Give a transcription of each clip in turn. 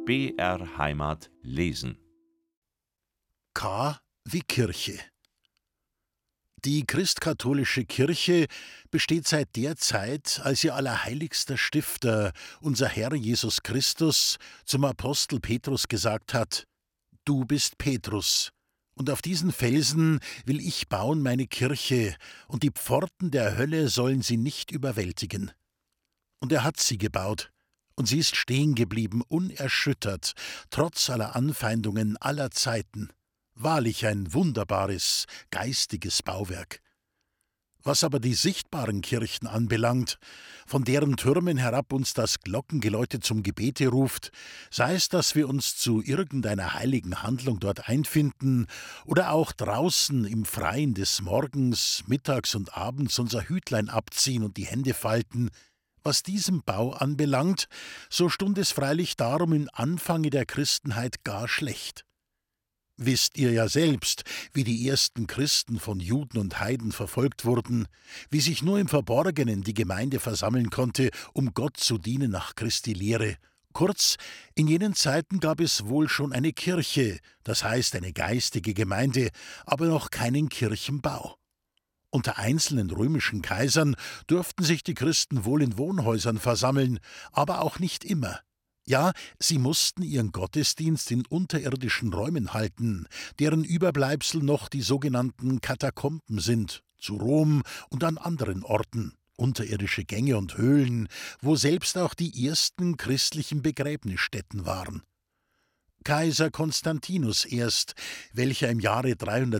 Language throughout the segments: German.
BR Heimat lesen. K wie Kirche. Die christkatholische Kirche besteht seit der Zeit, als ihr allerheiligster Stifter, unser Herr Jesus Christus, zum Apostel Petrus gesagt hat: Du bist Petrus, und auf diesen Felsen will ich bauen meine Kirche, und die Pforten der Hölle sollen sie nicht überwältigen. Und er hat sie gebaut, und sie ist stehen geblieben, unerschüttert, trotz aller Anfeindungen aller Zeiten. Wahrlich ein wunderbares, geistiges Bauwerk. Was aber die sichtbaren Kirchen anbelangt, von deren Türmen herab uns das Glockengeläute zum Gebete ruft, sei es, dass wir uns zu irgendeiner heiligen Handlung dort einfinden oder auch draußen im Freien des Morgens, Mittags und Abends unser Hütlein abziehen und die Hände falten, was diesem Bau anbelangt, so stund es freilich darum im Anfange der Christenheit gar schlecht. Wisst ihr ja selbst, wie die ersten Christen von Juden und Heiden verfolgt wurden, wie sich nur im Verborgenen die Gemeinde versammeln konnte, um Gott zu dienen nach Christi Lehre. Kurz, in jenen Zeiten gab es wohl schon eine Kirche, das heißt eine geistige Gemeinde, aber noch keinen Kirchenbau. Unter einzelnen römischen Kaisern durften sich die Christen wohl in Wohnhäusern versammeln, aber auch nicht immer. Ja, sie mussten ihren Gottesdienst in unterirdischen Räumen halten, deren Überbleibsel noch die sogenannten Katakomben sind, zu Rom und an anderen Orten, unterirdische Gänge und Höhlen, wo selbst auch die ersten christlichen Begräbnisstätten waren. Kaiser Konstantinus erst, welcher im Jahre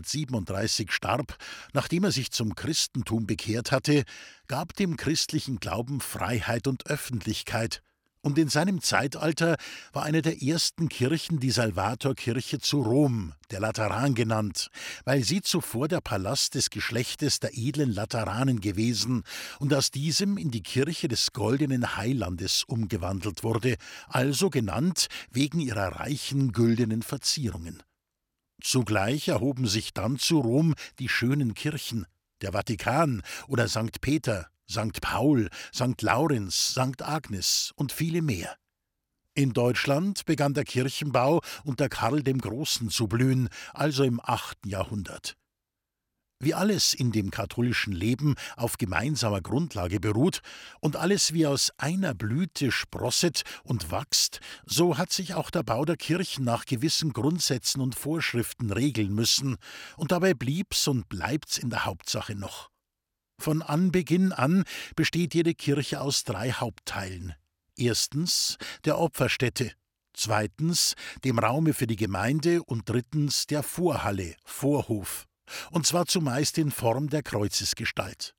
337 starb, nachdem er sich zum Christentum bekehrt hatte, gab dem christlichen Glauben Freiheit und Öffentlichkeit, und in seinem Zeitalter war eine der ersten Kirchen die Salvatorkirche zu Rom, der Lateran genannt, weil sie zuvor der Palast des Geschlechtes der edlen Lateranen gewesen und aus diesem in die Kirche des goldenen Heilandes umgewandelt wurde, also genannt wegen ihrer reichen güldenen Verzierungen. Zugleich erhoben sich dann zu Rom die schönen Kirchen, der Vatikan oder St. Peter, St. Paul, St. Laurenz, St. Agnes und viele mehr. In Deutschland begann der Kirchenbau unter Karl dem Großen zu blühen, also im 8. Jahrhundert. Wie alles in dem katholischen Leben auf gemeinsamer Grundlage beruht und alles wie aus einer Blüte sprosset und wächst, so hat sich auch der Bau der Kirchen nach gewissen Grundsätzen und Vorschriften regeln müssen, und dabei blieb's und bleibt's in der Hauptsache noch. Von Anbeginn an besteht jede Kirche aus 3 Hauptteilen. Erstens der Opferstätte, zweitens dem Raume für die Gemeinde und drittens der Vorhalle, Vorhof, und zwar zumeist in Form der Kreuzesgestalt.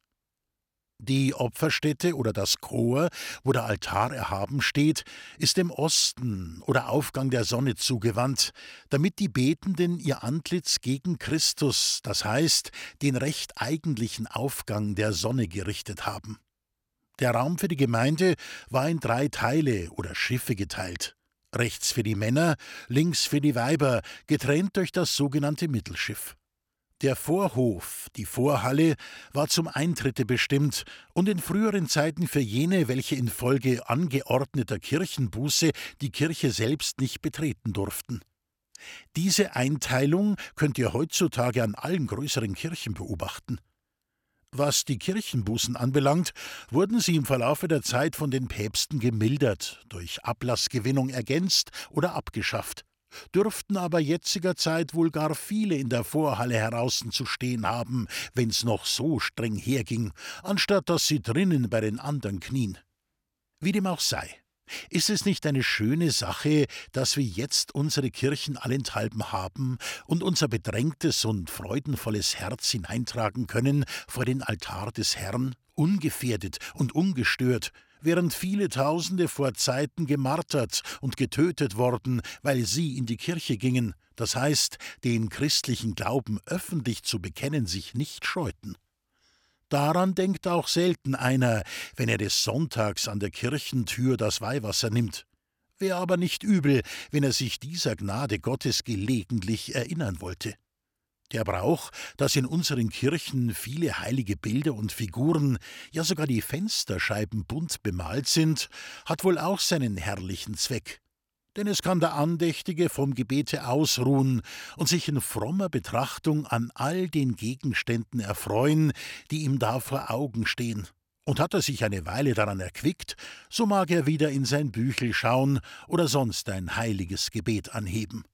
Die Opferstätte oder das Chor, wo der Altar erhaben steht, ist dem Osten oder Aufgang der Sonne zugewandt, damit die Betenden ihr Antlitz gegen Christus, das heißt den recht eigentlichen Aufgang der Sonne gerichtet haben. Der Raum für die Gemeinde war in 3 Teile oder Schiffe geteilt. Rechts für die Männer, links für die Weiber, getrennt durch das sogenannte Mittelschiff. Der Vorhof, die Vorhalle, war zum Eintritte bestimmt und in früheren Zeiten für jene, welche infolge angeordneter Kirchenbuße die Kirche selbst nicht betreten durften. Diese Einteilung könnt ihr heutzutage an allen größeren Kirchen beobachten. Was die Kirchenbußen anbelangt, wurden sie im Verlaufe der Zeit von den Päpsten gemildert, durch Ablassgewinnung ergänzt oder abgeschafft, dürften aber jetziger Zeit wohl gar viele in der Vorhalle heraußen zu stehen haben, wenn's noch so streng herging, anstatt dass sie drinnen bei den anderen knien. Wie dem auch sei, ist es nicht eine schöne Sache, dass wir jetzt unsere Kirchen allenthalben haben und unser bedrängtes und freudenvolles Herz hineintragen können vor den Altar des Herrn, ungefährdet und ungestört, während viele Tausende vor Zeiten gemartert und getötet worden, weil sie in die Kirche gingen, das heißt, den christlichen Glauben öffentlich zu bekennen sich nicht scheuten. Daran denkt auch selten einer, wenn er des Sonntags an der Kirchentür das Weihwasser nimmt. Wäre aber nicht übel, wenn er sich dieser Gnade Gottes gelegentlich erinnern wollte. Der Brauch, dass in unseren Kirchen viele heilige Bilder und Figuren, ja sogar die Fensterscheiben bunt bemalt sind, hat wohl auch seinen herrlichen Zweck. Denn es kann der Andächtige vom Gebete ausruhen und sich in frommer Betrachtung an all den Gegenständen erfreuen, die ihm da vor Augen stehen. Und hat er sich eine Weile daran erquickt, so mag er wieder in sein Büchel schauen oder sonst ein heiliges Gebet anheben.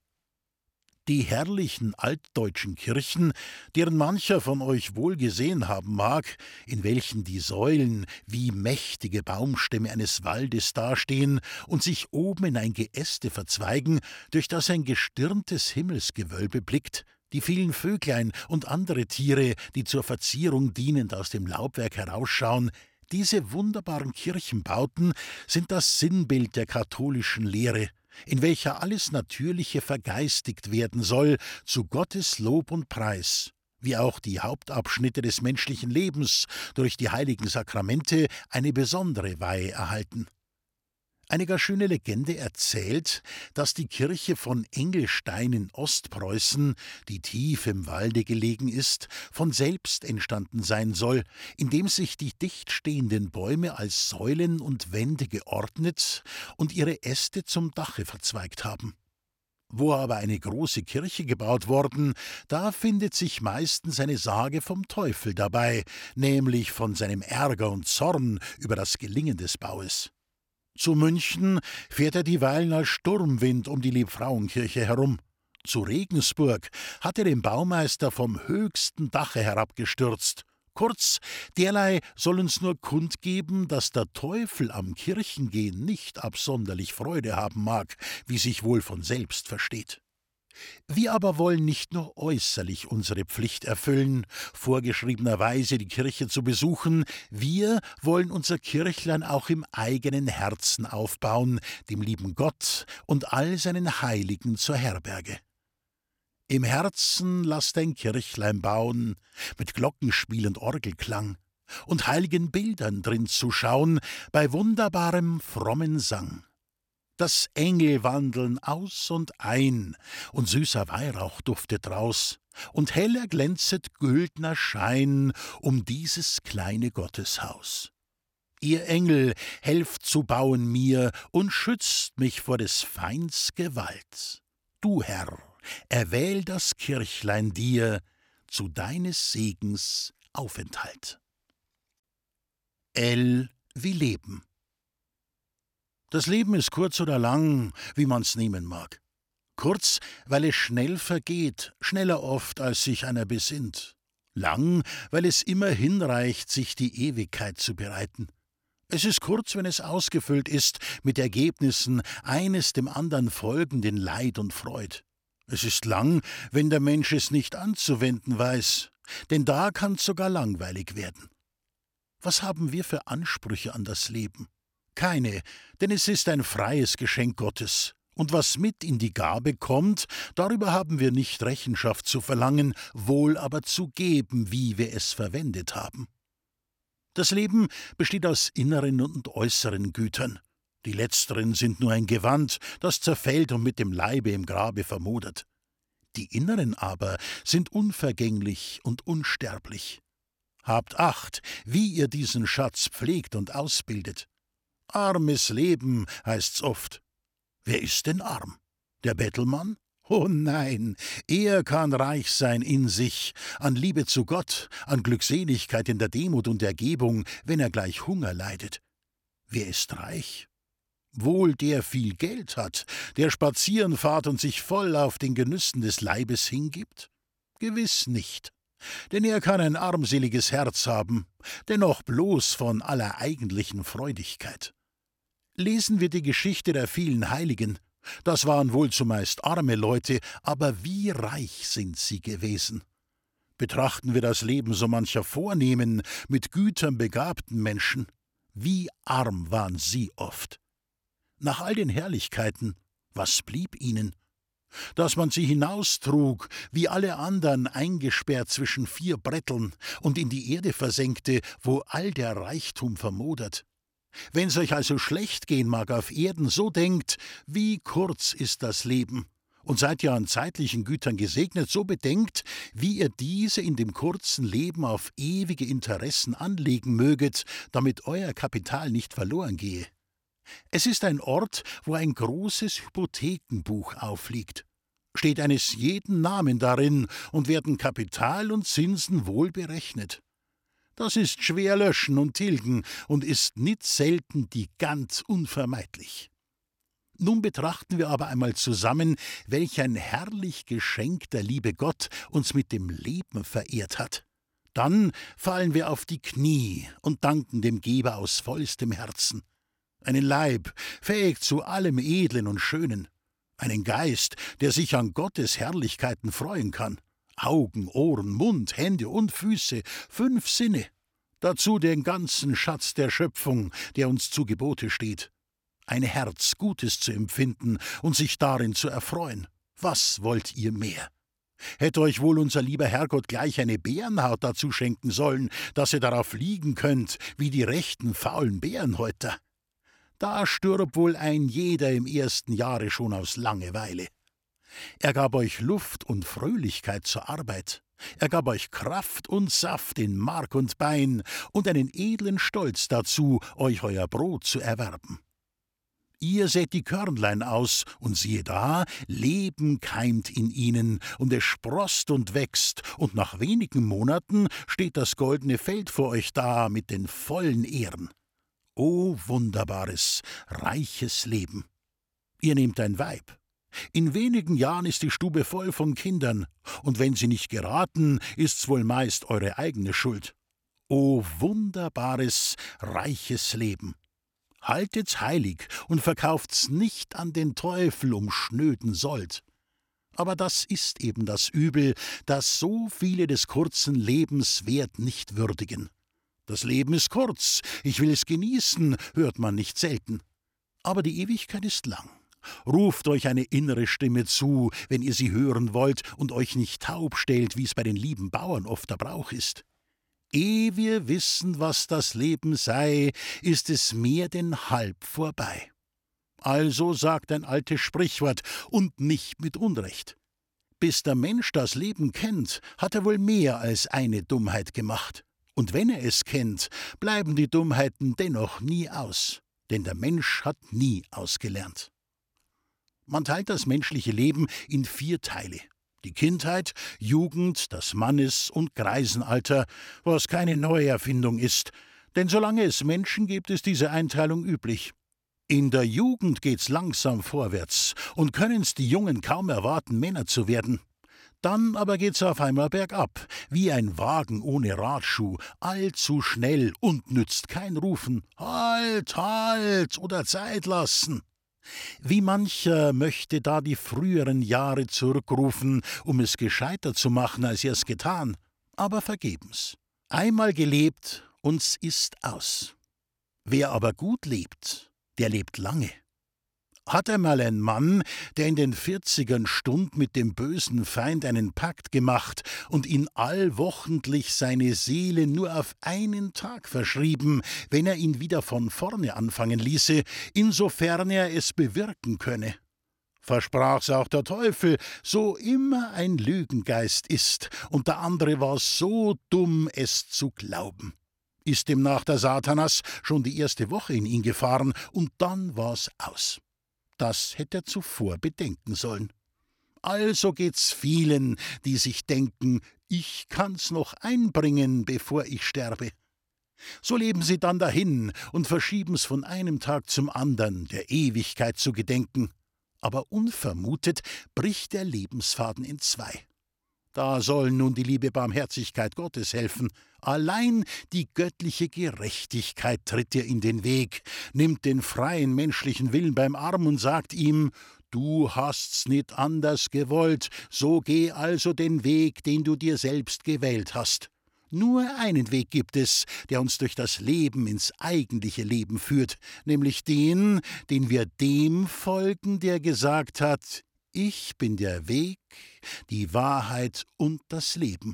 Die herrlichen altdeutschen Kirchen, deren mancher von euch wohl gesehen haben mag, in welchen die Säulen wie mächtige Baumstämme eines Waldes dastehen und sich oben in ein Geäste verzweigen, durch das ein gestirntes Himmelsgewölbe blickt, die vielen Vöglein und andere Tiere, die zur Verzierung dienend aus dem Laubwerk herausschauen, diese wunderbaren Kirchenbauten sind das Sinnbild der katholischen Lehre, in welcher alles Natürliche vergeistigt werden soll, zu Gottes Lob und Preis, wie auch die Hauptabschnitte des menschlichen Lebens durch die heiligen Sakramente eine besondere Weihe erhalten. Eine gar schöne Legende erzählt, dass die Kirche von Engelstein in Ostpreußen, die tief im Walde gelegen ist, von selbst entstanden sein soll, indem sich die dicht stehenden Bäume als Säulen und Wände geordnet und ihre Äste zum Dache verzweigt haben. Wo aber eine große Kirche gebaut worden, da findet sich meistens eine Sage vom Teufel dabei, nämlich von seinem Ärger und Zorn über das Gelingen des Baues. Zu München fährt er dieweil als Sturmwind um die Liebfrauenkirche herum. Zu Regensburg hat er den Baumeister vom höchsten Dache herabgestürzt. Kurz, derlei soll uns nur kundgeben, dass der Teufel am Kirchengehen nicht absonderlich Freude haben mag, wie sich wohl von selbst versteht. Wir aber wollen nicht nur äußerlich unsere Pflicht erfüllen, vorgeschriebenerweise die Kirche zu besuchen, wir wollen unser Kirchlein auch im eigenen Herzen aufbauen, dem lieben Gott und all seinen Heiligen zur Herberge. Im Herzen lasst ein Kirchlein bauen, mit Glockenspiel und Orgelklang, und heiligen Bildern drin zu schauen, bei wunderbarem frommen Sang. Dass Engel wandeln aus und ein, und süßer Weihrauch duftet draus, und hell erglänzet güldner Schein um dieses kleine Gotteshaus. Ihr Engel, helft zu bauen mir und schützt mich vor des Feinds Gewalt. Du, Herr, erwähl das Kirchlein dir zu deines Segens Aufenthalt. L wie Leben. Das Leben ist kurz oder lang, wie man's nehmen mag. Kurz, weil es schnell vergeht, schneller oft, als sich einer besinnt. Lang, weil es immer hinreicht, sich die Ewigkeit zu bereiten. Es ist kurz, wenn es ausgefüllt ist mit Ergebnissen, eines dem andern folgend in Leid und Freud. Es ist lang, wenn der Mensch es nicht anzuwenden weiß, denn da kann's sogar langweilig werden. Was haben wir für Ansprüche an das Leben? Keine, denn es ist ein freies Geschenk Gottes. Und was mit in die Gabe kommt, darüber haben wir nicht Rechenschaft zu verlangen, wohl aber zu geben, wie wir es verwendet haben. Das Leben besteht aus inneren und äußeren Gütern. Die letzteren sind nur ein Gewand, das zerfällt und mit dem Leibe im Grabe vermodert. Die inneren aber sind unvergänglich und unsterblich. Habt Acht, wie ihr diesen Schatz pflegt und ausbildet. Armes Leben, heißt's oft. Wer ist denn arm? Der Bettelmann? Oh nein, er kann reich sein in sich, an Liebe zu Gott, an Glückseligkeit in der Demut und Ergebung, wenn er gleich Hunger leidet. Wer ist reich? Wohl der viel Geld hat, der spazieren fahrt und sich voll auf den Genüssen des Leibes hingibt? Gewiss nicht. Denn er kann ein armseliges Herz haben, dennoch bloß von aller eigentlichen Freudigkeit. Lesen wir die Geschichte der vielen Heiligen, das waren wohl zumeist arme Leute, aber wie reich sind sie gewesen. Betrachten wir das Leben so mancher vornehmen, mit Gütern begabten Menschen, wie arm waren sie oft. Nach all den Herrlichkeiten, was blieb ihnen? Dass man sie hinaustrug, wie alle andern eingesperrt zwischen 4 Bretteln und in die Erde versenkte, wo all der Reichtum vermodert. Wenn's euch also schlecht gehen mag auf Erden, so denkt, wie kurz ist das Leben, und seid ihr an zeitlichen Gütern gesegnet, so bedenkt, wie ihr diese in dem kurzen Leben auf ewige Interessen anlegen möget, damit euer Kapital nicht verloren gehe. Es ist ein Ort, wo ein großes Hypothekenbuch aufliegt. Steht eines jeden Namen darin und werden Kapital und Zinsen wohl berechnet. Das ist schwer löschen und tilgen und ist nicht selten die ganz unvermeidlich. Nun betrachten wir aber einmal zusammen, welch ein herrlich Geschenk der liebe Gott uns mit dem Leben verehrt hat. Dann fallen wir auf die Knie und danken dem Geber aus vollstem Herzen. Einen Leib, fähig zu allem Edlen und Schönen. Einen Geist, der sich an Gottes Herrlichkeiten freuen kann. Augen, Ohren, Mund, Hände und Füße, 5 Sinne. Dazu den ganzen Schatz der Schöpfung, der uns zu Gebote steht. Ein Herz, Gutes zu empfinden und sich darin zu erfreuen. Was wollt ihr mehr? Hätte euch wohl unser lieber Herrgott gleich eine Bärenhaut dazu schenken sollen, dass ihr darauf liegen könnt, wie die rechten faulen Bärenhäuter. Da stirbt wohl ein jeder im ersten Jahre schon aus Langeweile. Er gab euch Luft und Fröhlichkeit zur Arbeit. Er gab euch Kraft und Saft in Mark und Bein und einen edlen Stolz dazu, euch euer Brot zu erwerben. Ihr sät die Körnlein aus, und siehe da, Leben keimt in ihnen, und es sproßt und wächst, und nach wenigen Monaten steht das goldene Feld vor euch da mit den vollen Ehren. O wunderbares, reiches Leben! Ihr nehmt ein Weib. In wenigen Jahren ist die Stube voll von Kindern, und wenn sie nicht geraten, ist's wohl meist eure eigene Schuld. O wunderbares, reiches Leben! Haltet's heilig und verkauft's nicht an den Teufel um schnöden Sold. Aber das ist eben das Übel, dass so viele des kurzen Lebens Wert nicht würdigen. Das Leben ist kurz, ich will es genießen, hört man nicht selten. Aber die Ewigkeit ist lang. Ruft euch eine innere Stimme zu, wenn ihr sie hören wollt und euch nicht taub stellt, wie es bei den lieben Bauern oft der Brauch ist. Ehe wir wissen, was das Leben sei, ist es mehr denn halb vorbei. Also sagt ein altes Sprichwort, und nicht mit Unrecht. Bis der Mensch das Leben kennt, hat er wohl mehr als eine Dummheit gemacht. Und wenn er es kennt, bleiben die Dummheiten dennoch nie aus, denn der Mensch hat nie ausgelernt. Man teilt das menschliche Leben in 4 Teile. Die Kindheit, Jugend, das Mannes- und Greisenalter, was keine neue Erfindung ist, denn solange es Menschen gibt, ist diese Einteilung üblich. In der Jugend geht's langsam vorwärts und können's die Jungen kaum erwarten, Männer zu werden. Dann aber geht's auf einmal bergab, wie ein Wagen ohne Radschuh, allzu schnell und nützt kein Rufen, »Halt, halt« oder »Zeit lassen«. Wie mancher möchte da die früheren Jahre zurückrufen, um es gescheiter zu machen, als er es getan, aber vergebens. Einmal gelebt, uns ist aus. Wer aber gut lebt, der lebt lange. Hat einmal ein Mann, der in den 40ern stund, mit dem bösen Feind einen Pakt gemacht und ihn allwochentlich seine Seele nur auf einen Tag verschrieben, wenn er ihn wieder von vorne anfangen ließe, insofern er es bewirken könne. Versprach's auch der Teufel, so immer ein Lügengeist ist, und der andere war so dumm, es zu glauben. Ist demnach der Satanas schon die erste Woche in ihn gefahren, und dann war's aus. Das hätte er zuvor bedenken sollen. Also geht's vielen, die sich denken, ich kann's noch einbringen, bevor ich sterbe. So leben sie dann dahin und verschieben's von einem Tag zum andern, der Ewigkeit zu gedenken. Aber unvermutet bricht der Lebensfaden in 2. Da soll nun die liebe Barmherzigkeit Gottes helfen. Allein die göttliche Gerechtigkeit tritt dir in den Weg, nimmt den freien menschlichen Willen beim Arm und sagt ihm, du hast's nicht anders gewollt, so geh also den Weg, den du dir selbst gewählt hast. Nur einen Weg gibt es, der uns durch das Leben ins eigentliche Leben führt, nämlich den wir dem folgen, der gesagt hat, ich bin der Weg, die Wahrheit und das Leben.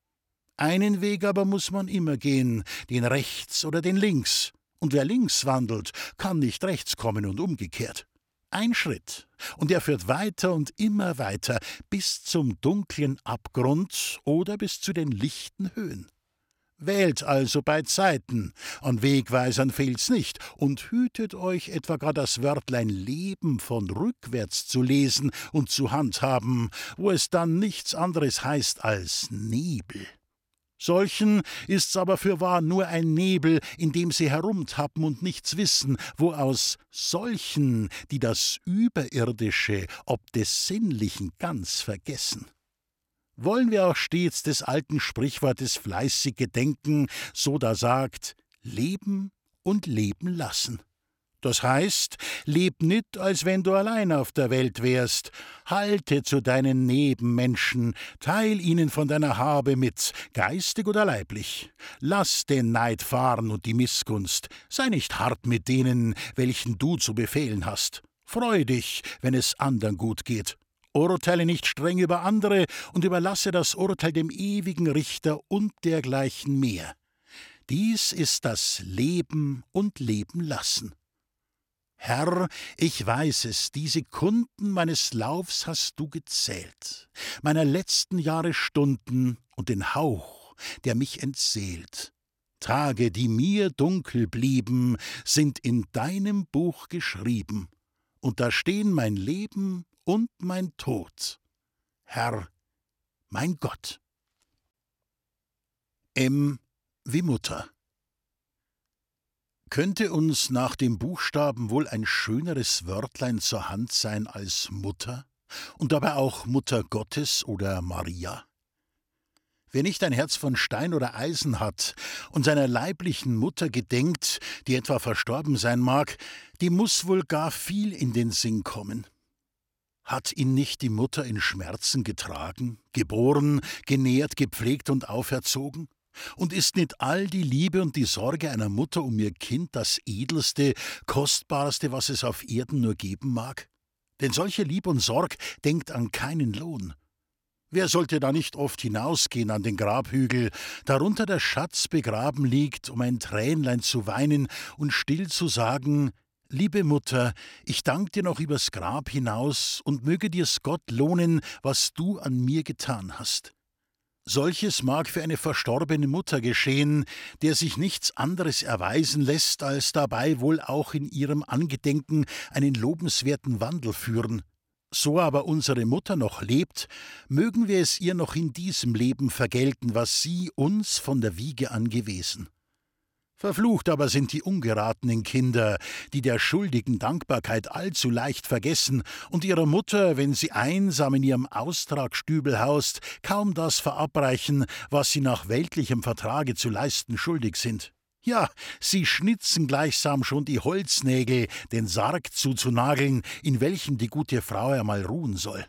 Einen Weg aber muss man immer gehen, den rechts oder den links. Und wer links wandelt, kann nicht rechts kommen und umgekehrt. Ein Schritt, und er führt weiter und immer weiter, bis zum dunklen Abgrund oder bis zu den lichten Höhen. Wählt also bei Zeiten, an Wegweisern fehlt's nicht, und hütet euch etwa gar das Wörtlein Leben von rückwärts zu lesen und zu handhaben, wo es dann nichts anderes heißt als Nebel. Solchen ist's aber fürwahr nur ein Nebel, in dem sie herumtappen und nichts wissen, wo aus solchen, die das Überirdische ob des Sinnlichen ganz vergessen. Wollen wir auch stets des alten Sprichwortes fleißig gedenken, so da sagt, leben und leben lassen. Das heißt, leb nit, als wenn du allein auf der Welt wärst. Halte zu deinen Nebenmenschen, teil ihnen von deiner Habe mit, geistig oder leiblich. Lass den Neid fahren und die Missgunst. Sei nicht hart mit denen, welchen du zu befehlen hast. Freu dich, wenn es andern gut geht. Urteile nicht streng über andere und überlasse das Urteil dem ewigen Richter und dergleichen mehr. Dies ist das Leben und Leben lassen. Herr, ich weiß es, die Sekunden meines Laufs hast du gezählt, meiner letzten Jahre Stunden und den Hauch, der mich entseelt. Tage, die mir dunkel blieben, sind in deinem Buch geschrieben, und da stehen mein Leben und mein Tod. Herr, mein Gott. M wie Mutter. Könnte uns nach dem Buchstaben wohl ein schöneres Wörtlein zur Hand sein als Mutter und dabei auch Mutter Gottes oder Maria? Wer nicht ein Herz von Stein oder Eisen hat und seiner leiblichen Mutter gedenkt, die etwa verstorben sein mag, die muß wohl gar viel in den Sinn kommen. Hat ihn nicht die Mutter in Schmerzen getragen, geboren, genährt, gepflegt und auferzogen? Und ist nicht all die Liebe und die Sorge einer Mutter um ihr Kind das Edelste, Kostbarste, was es auf Erden nur geben mag? Denn solche Lieb und Sorg denkt an keinen Lohn. Wer sollte da nicht oft hinausgehen an den Grabhügel, darunter der Schatz begraben liegt, um ein Tränlein zu weinen und still zu sagen: Liebe Mutter, ich dank dir noch übers Grab hinaus und möge dir's Gott lohnen, was du an mir getan hast. Solches mag für eine verstorbene Mutter geschehen, der sich nichts anderes erweisen lässt, als dabei wohl auch in ihrem Angedenken einen lobenswerten Wandel führen. So aber unsere Mutter noch lebt, mögen wir es ihr noch in diesem Leben vergelten, was sie uns von der Wiege an gewesen. Verflucht aber sind die ungeratenen Kinder, die der schuldigen Dankbarkeit allzu leicht vergessen und ihrer Mutter, wenn sie einsam in ihrem Austragstübel haust, kaum das verabreichen, was sie nach weltlichem Vertrage zu leisten schuldig sind. Ja, sie schnitzen gleichsam schon die Holznägel, den Sarg zuzunageln, in welchem die gute Frau einmal ruhen soll.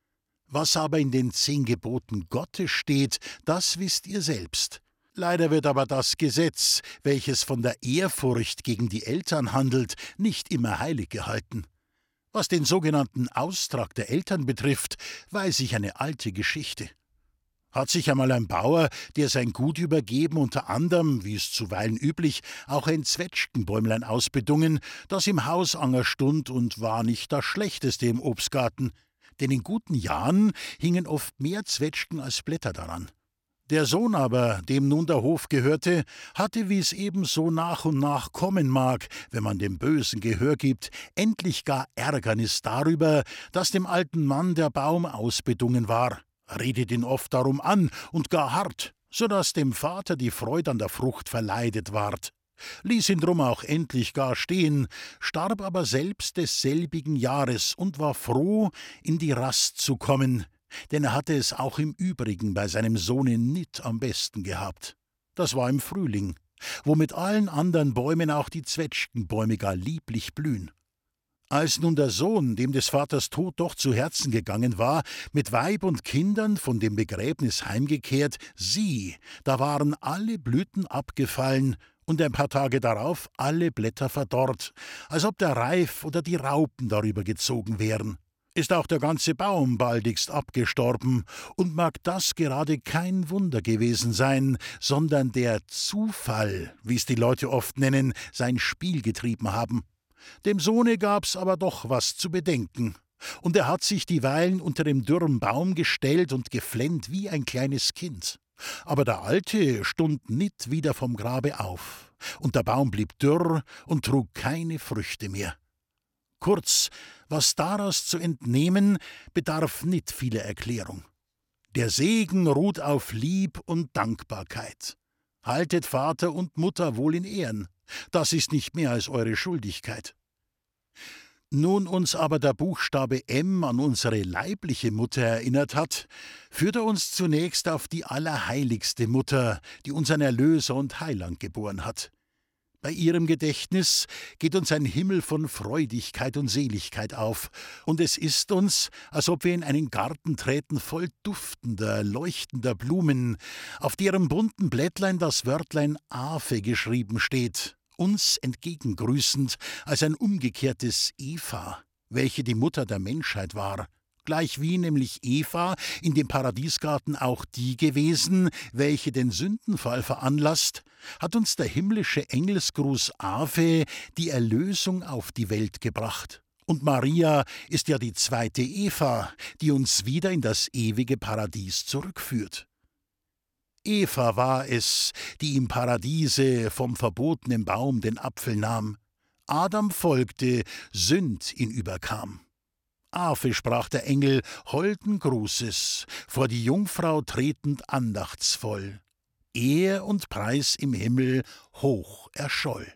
Was aber in den 10 Geboten Gottes steht, das wisst ihr selbst. Leider wird aber das Gesetz, welches von der Ehrfurcht gegen die Eltern handelt, nicht immer heilig gehalten. Was den sogenannten Austrag der Eltern betrifft, weiß ich eine alte Geschichte. Hat sich einmal ein Bauer, der sein Gut übergeben, unter anderem, wie es zuweilen üblich, auch ein Zwetschgenbäumlein ausbedungen, das im Hausanger stund und war nicht das Schlechteste im Obstgarten, denn in guten Jahren hingen oft mehr Zwetschgen als Blätter daran. Der Sohn aber, dem nun der Hof gehörte, hatte, wie es eben so nach und nach kommen mag, wenn man dem Bösen Gehör gibt, endlich gar Ärgernis darüber, dass dem alten Mann der Baum ausbedungen war, redet ihn oft darum an und gar hart, so daß dem Vater die Freude an der Frucht verleidet ward, ließ ihn drum auch endlich gar stehen, starb aber selbst desselbigen Jahres und war froh, in die Rast zu kommen, denn er hatte es auch im Übrigen bei seinem Sohne nit am besten gehabt. Das war im Frühling, wo mit allen anderen Bäumen auch die Zwetschgenbäume gar lieblich blühen. Als nun der Sohn, dem des Vaters Tod doch zu Herzen gegangen war, mit Weib und Kindern von dem Begräbnis heimgekehrt, sieh, da waren alle Blüten abgefallen und ein paar Tage darauf alle Blätter verdorrt, als ob der Reif oder die Raupen darüber gezogen wären. Ist auch der ganze Baum baldigst abgestorben, und mag das gerade kein Wunder gewesen sein, sondern der Zufall, wie es die Leute oft nennen, sein Spiel getrieben haben. Dem Sohne gab's aber doch was zu bedenken, und er hat sich dieweil unter dem dürren Baum gestellt und geflennt wie ein kleines Kind. Aber der Alte stund nit wieder vom Grabe auf, und der Baum blieb dürr und trug keine Früchte mehr. Kurz, was daraus zu entnehmen, bedarf nit vieler Erklärung. Der Segen ruht auf Lieb und Dankbarkeit. Haltet Vater und Mutter wohl in Ehren, das ist nicht mehr als eure Schuldigkeit. Nun uns aber der Buchstabe M an unsere leibliche Mutter erinnert hat, führt er uns zunächst auf die allerheiligste Mutter, die unseren Erlöser und Heiland geboren hat. Bei ihrem Gedächtnis geht uns ein Himmel von Freudigkeit und Seligkeit auf, und es ist uns, als ob wir in einen Garten treten voll duftender, leuchtender Blumen, auf deren bunten Blättlein das Wörtlein Ave geschrieben steht, uns entgegengrüßend als ein umgekehrtes Eva, welche die Mutter der Menschheit war, gleichwie nämlich Eva in dem Paradiesgarten auch die gewesen, welche den Sündenfall veranlasst, hat uns der himmlische Engelsgruß Ave die Erlösung auf die Welt gebracht. Und Maria ist ja die zweite Eva, die uns wieder in das ewige Paradies zurückführt. Eva war es, die im Paradiese vom verbotenen Baum den Apfel nahm. Adam folgte, Sünd ihn überkam. Ave, sprach der Engel, holden Grußes, vor die Jungfrau tretend andachtsvoll. Ehr und Preis im Himmel hoch erscholl.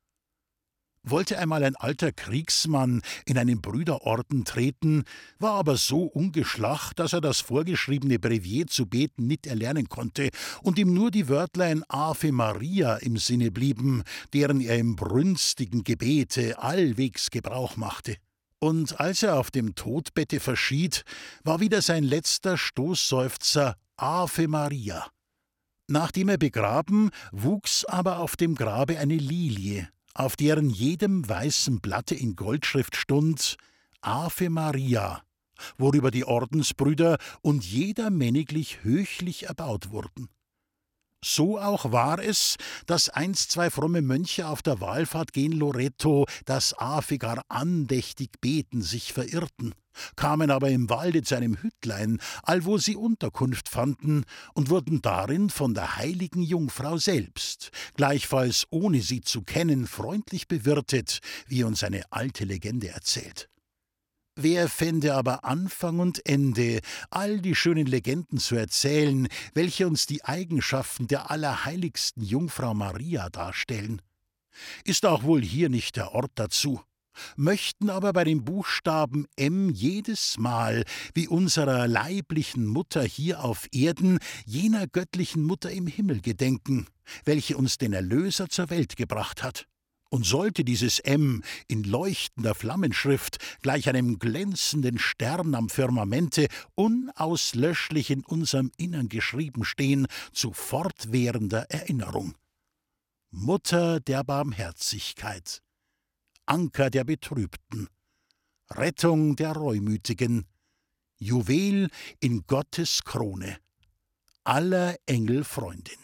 Wollte einmal ein alter Kriegsmann in einen Brüderorden treten, war aber so ungeschlacht, dass er das vorgeschriebene Brevier zu beten nicht erlernen konnte und ihm nur die Wörtlein Ave Maria im Sinne blieben, deren er im brünstigen Gebete allwegs Gebrauch machte. Und als er auf dem Todbette verschied, war wieder sein letzter Stoßseufzer Ave Maria. Nachdem er begraben, wuchs aber auf dem Grabe eine Lilie, auf deren jedem weißen Blatte in Goldschrift stund Ave Maria, worüber die Ordensbrüder und jeder männiglich höchlich erbaut wurden. So auch war es, dass einst zwei fromme Mönche auf der Wallfahrt gen Loreto das Ave gar andächtig beten sich verirrten, kamen aber im Walde zu einem Hüttlein, allwo sie Unterkunft fanden, und wurden darin von der heiligen Jungfrau selbst, gleichfalls ohne sie zu kennen, freundlich bewirtet, wie uns eine alte Legende erzählt. Wer fände aber Anfang und Ende, all die schönen Legenden zu erzählen, welche uns die Eigenschaften der allerheiligsten Jungfrau Maria darstellen? Ist auch wohl hier nicht der Ort dazu. Möchten aber bei dem Buchstaben M jedes Mal, wie unserer leiblichen Mutter hier auf Erden, jener göttlichen Mutter im Himmel gedenken, welche uns den Erlöser zur Welt gebracht hat. Und sollte dieses M in leuchtender Flammenschrift gleich einem glänzenden Stern am Firmamente unauslöschlich in unserem Innern geschrieben stehen, zu fortwährender Erinnerung. Mutter der Barmherzigkeit, Anker der Betrübten, Rettung der Reumütigen, Juwel in Gottes Krone, aller Engel Freundin.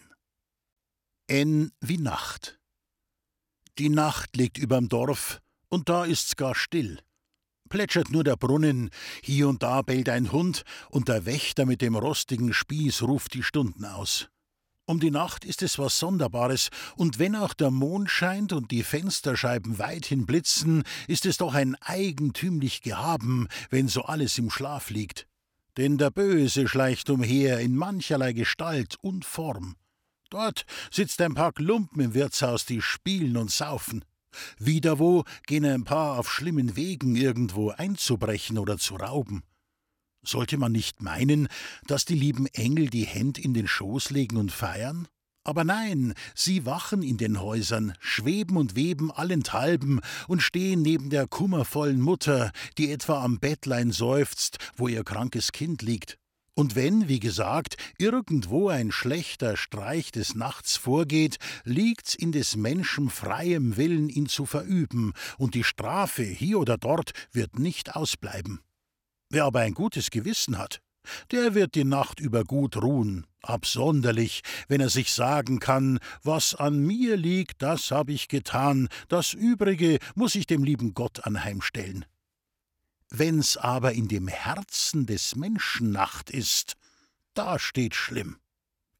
N wie Nacht. Die Nacht liegt überm Dorf, und da ist's gar still. Plätschert nur der Brunnen, hier und da bellt ein Hund, und der Wächter mit dem rostigen Spieß ruft die Stunden aus. Um die Nacht ist es was Sonderbares, und wenn auch der Mond scheint und die Fensterscheiben weithin blitzen, ist es doch ein eigentümlich Gehaben, wenn so alles im Schlaf liegt. Denn der Böse schleicht umher in mancherlei Gestalt und Form. Dort sitzt ein paar Lumpen im Wirtshaus, die spielen und saufen. Wiederwo gehen ein paar auf schlimmen Wegen irgendwo einzubrechen oder zu rauben. Sollte man nicht meinen, dass die lieben Engel die Händ in den Schoß legen und feiern? Aber nein, sie wachen in den Häusern, schweben und weben allenthalben und stehen neben der kummervollen Mutter, die etwa am Bettlein seufzt, wo ihr krankes Kind liegt. Und wenn, wie gesagt, irgendwo ein schlechter Streich des Nachts vorgeht, liegt's in des Menschen freiem Willen, ihn zu verüben, und die Strafe hier oder dort wird nicht ausbleiben. Wer aber ein gutes Gewissen hat, der wird die Nacht über gut ruhen, absonderlich, wenn er sich sagen kann, was an mir liegt, das hab ich getan, das Übrige muß ich dem lieben Gott anheimstellen. Wenn's aber in dem Herzen des Menschen Nacht ist, da steht's schlimm.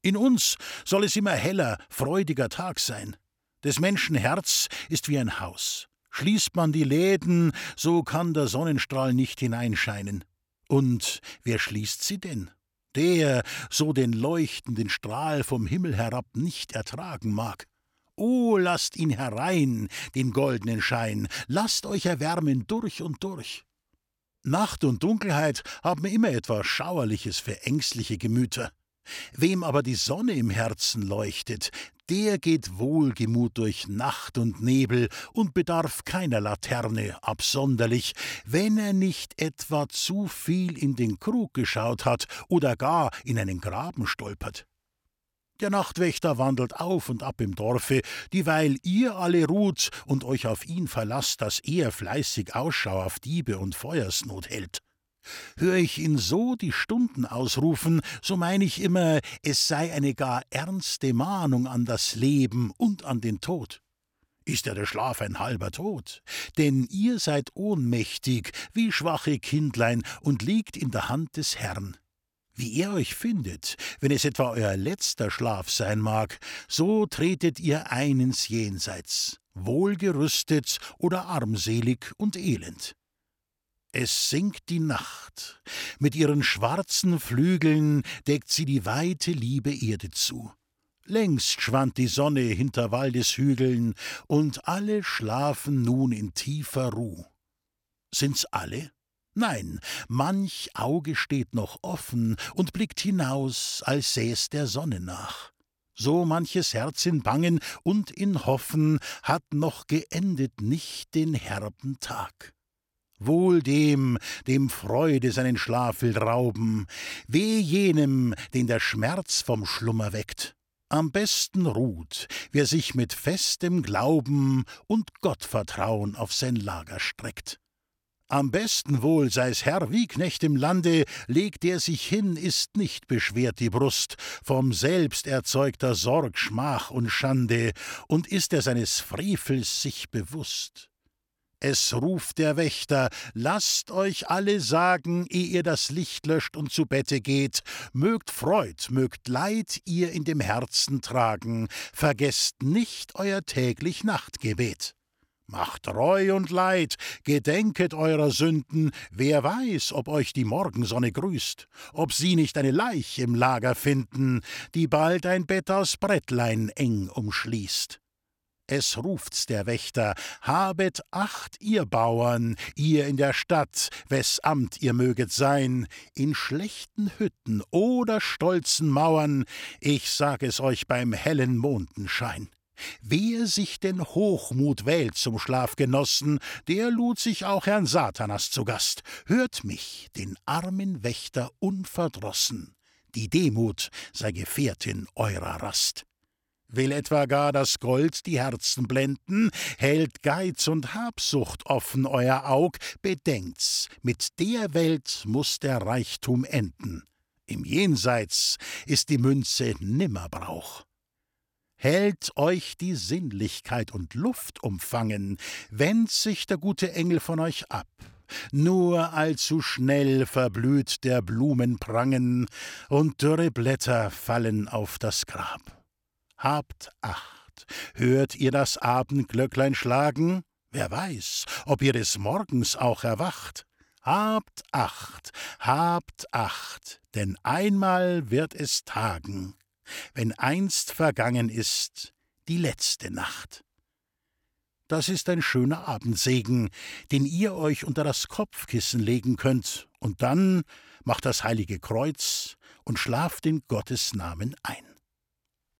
In uns soll es immer heller, freudiger Tag sein. Des Menschen Herz ist wie ein Haus. Schließt man die Läden, so kann der Sonnenstrahl nicht hineinscheinen. Und wer schließt sie denn? Der so den leuchtenden Strahl vom Himmel herab nicht ertragen mag. O, lasst ihn herein, den goldenen Schein, lasst euch erwärmen durch und durch. Nacht und Dunkelheit haben immer etwas Schauerliches für ängstliche Gemüter. Wem aber die Sonne im Herzen leuchtet, der geht wohlgemut durch Nacht und Nebel und bedarf keiner Laterne absonderlich, wenn er nicht etwa zu viel in den Krug geschaut hat oder gar in einen Graben stolpert. Der Nachtwächter wandelt auf und ab im Dorfe, dieweil ihr alle ruht und euch auf ihn verlasst, dass er fleißig Ausschau auf Diebe und Feuersnot hält. Hör ich ihn so die Stunden ausrufen, so mein ich immer, es sei eine gar ernste Mahnung an das Leben und an den Tod. Ist ja der Schlaf ein halber Tod? Denn ihr seid ohnmächtig, wie schwache Kindlein, und liegt in der Hand des Herrn. Wie er euch findet, wenn es etwa euer letzter Schlaf sein mag, so tretet ihr ein ins Jenseits, wohlgerüstet oder armselig und elend. Es sinkt die Nacht, mit ihren schwarzen Flügeln deckt sie die weite liebe Erde zu. Längst schwand die Sonne hinter Waldeshügeln, und alle schlafen nun in tiefer Ruh. Sind's alle? Nein, manch Auge steht noch offen und blickt hinaus, als säß der Sonne nach. So manches Herz in Bangen und in Hoffen hat noch geendet nicht den herben Tag. Wohl dem Freude seinen Schlaf will rauben, weh jenem, den der Schmerz vom Schlummer weckt. Am besten ruht, wer sich mit festem Glauben und Gottvertrauen auf sein Lager streckt. Am besten wohl, sei's Herr wie Knecht im Lande, legt er sich hin, ist nicht beschwert die Brust, vom selbst erzeugter Sorg, Schmach und Schande, und ist er seines Frevels sich bewusst. Es ruft der Wächter, lasst euch alle sagen, ehe ihr das Licht löscht und zu Bette geht, mögt Freud, mögt Leid ihr in dem Herzen tragen, vergesst nicht euer täglich Nachtgebet. Macht Reu und Leid, gedenket eurer Sünden, wer weiß, ob euch die Morgensonne grüßt, ob sie nicht eine Leich im Lager finden, die bald ein Bett aus Brettlein eng umschließt. Es ruft's der Wächter, habet Acht, ihr Bauern, ihr in der Stadt, wes Amt ihr möget sein, in schlechten Hütten oder stolzen Mauern, ich sag es euch beim hellen Mondenschein. Wer sich denn Hochmut wählt zum Schlafgenossen, der lud sich auch Herrn Satanas zu Gast. Hört mich, den armen Wächter unverdrossen, die Demut sei Gefährtin eurer Rast. Will etwa gar das Gold die Herzen blenden, hält Geiz und Habsucht offen euer Aug, bedenkt's, mit der Welt muß der Reichtum enden. Im Jenseits ist die Münze nimmer Brauch. Hält euch die Sinnlichkeit und Luft umfangen, wendet sich der gute Engel von euch ab. Nur allzu schnell verblüht der Blumen Prangen, und dürre Blätter fallen auf das Grab. Habt Acht, hört ihr das Abendglöcklein schlagen? Wer weiß, ob ihr des Morgens auch erwacht. Habt Acht, denn einmal wird es tagen, wenn einst vergangen ist die letzte Nacht. Das ist ein schöner Abendsegen, den ihr euch unter das Kopfkissen legen könnt, und dann macht das heilige Kreuz und schlaft in Gottes Namen ein.